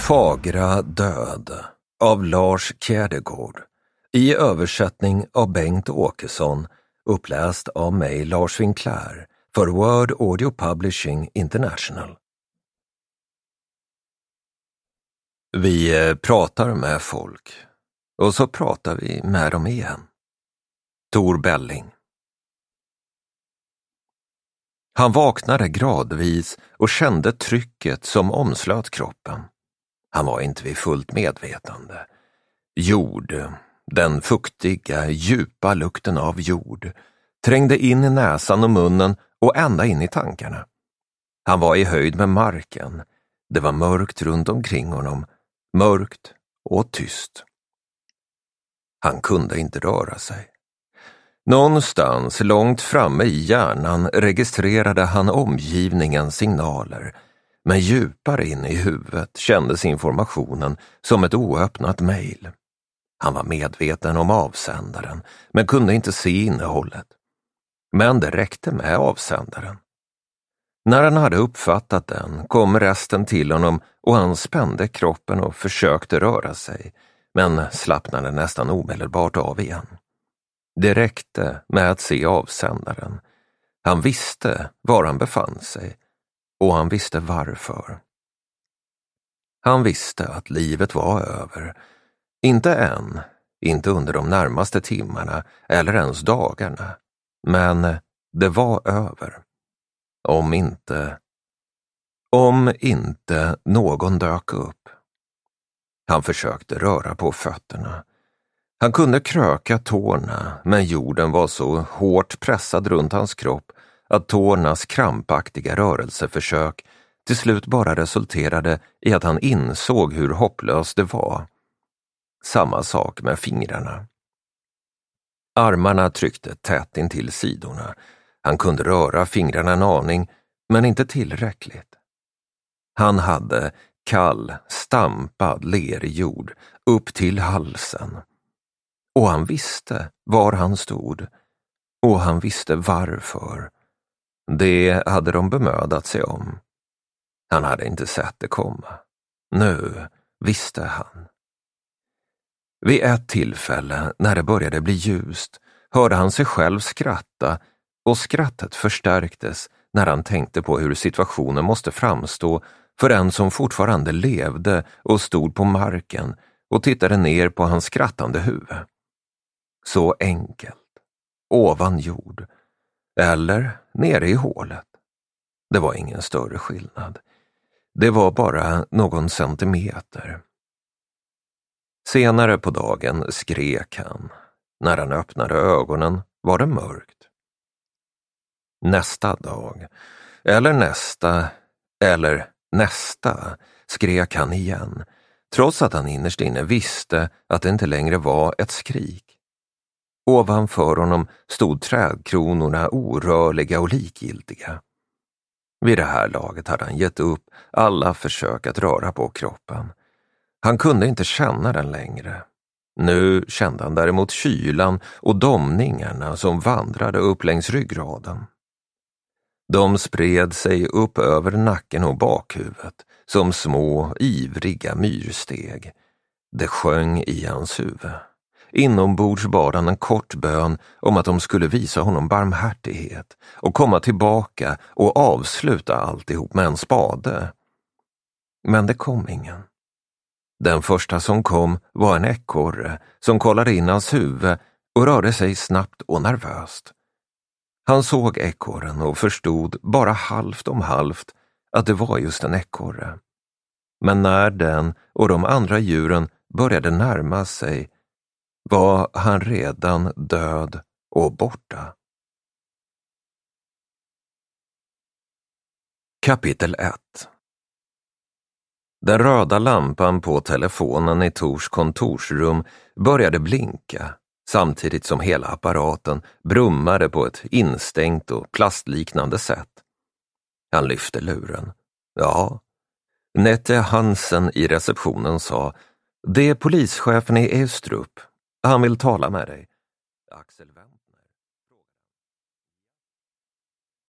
Fagra död av Lars Kjærdegaard i översättning av Bengt Åkesson, uppläst av mig Lars Winkler för Word Audio Publishing International. Vi pratar med folk och så pratar vi med dem igen. Tor Belling. Han vaknade gradvis och kände trycket som omslöt kroppen. Han var inte vid fullt medvetande. Jord, den fuktiga, djupa lukten av jord, trängde in i näsan och munnen och ända in i tankarna. Han var i höjd med marken. Det var mörkt runt omkring honom, mörkt och tyst. Han kunde inte röra sig. Någonstans långt framme i hjärnan registrerade han omgivningens signaler, men djupare in i huvudet kändes informationen som ett oöppnat mejl. Han var medveten om avsändaren, men kunde inte se innehållet. Men det räckte med avsändaren. När han hade uppfattat den kom resten till honom och han spände kroppen och försökte röra sig, men slappnade nästan omedelbart av igen. Det räckte med att se avsändaren. Han visste var han befann sig och han visste varför. Han visste att livet var över. Inte än, inte under de närmaste timmarna eller ens dagarna. Men det var över. Om inte någon dök upp. Han försökte röra på fötterna. Han kunde kröka tårna, men jorden var så hårt pressad runt hans kropp att tårnas krampaktiga rörelseförsök till slut bara resulterade i att han insåg hur hopplöst det var. Samma sak med fingrarna. Armarna tryckte tätt intill sidorna. Han kunde röra fingrarna en aning, men inte tillräckligt. Han hade kall, stampad lerjord upp till halsen. Och han visste var han stod. Och han visste varför. Det hade de bemödat sig om. Han hade inte sett det komma. Nu visste han. Vid ett tillfälle, när det började bli ljust, hörde han sig själv skratta och skrattet förstärktes när han tänkte på hur situationen måste framstå för en som fortfarande levde och stod på marken och tittade ner på hans skrattande huvud. Så enkelt, ovan jord, eller nere i hålet. Det var ingen större skillnad. Det var bara någon centimeter. Senare på dagen skrek han. När han öppnade ögonen var det mörkt. Nästa dag, eller nästa, skrek han igen, trots att han innerst inne visste att det inte längre var ett skrik. Ovanför honom stod trädkronorna orörliga och likgiltiga. Vid det här laget hade han gett upp alla försök att röra på kroppen. Han kunde inte känna den längre. Nu kände han däremot kylan och domningarna som vandrade upp längs ryggraden. De spred sig upp över nacken och bakhuvudet som små, ivriga myrsteg. Det sjöng i hans huvud. Inombords bad han en kort bön om att de skulle visa honom barmhärtighet och komma tillbaka och avsluta alltihop med en spade. Men det kom ingen. Den första som kom var en ekorre som kollade in hans huvud och rörde sig snabbt och nervöst. Han såg ekorren och förstod bara halvt om halvt att det var just en ekorre. Men när den och de andra djuren började närma sig var han redan död och borta. Kapitel 1. Den röda lampan på telefonen i Tors kontorsrum började blinka samtidigt som hela apparaten brummade på ett instängt och plastliknande sätt. Han lyfte luren. Ja. Nette Hansen i receptionen sa: "Det är polischefen i Estrup. Han vill tala med dig." Axel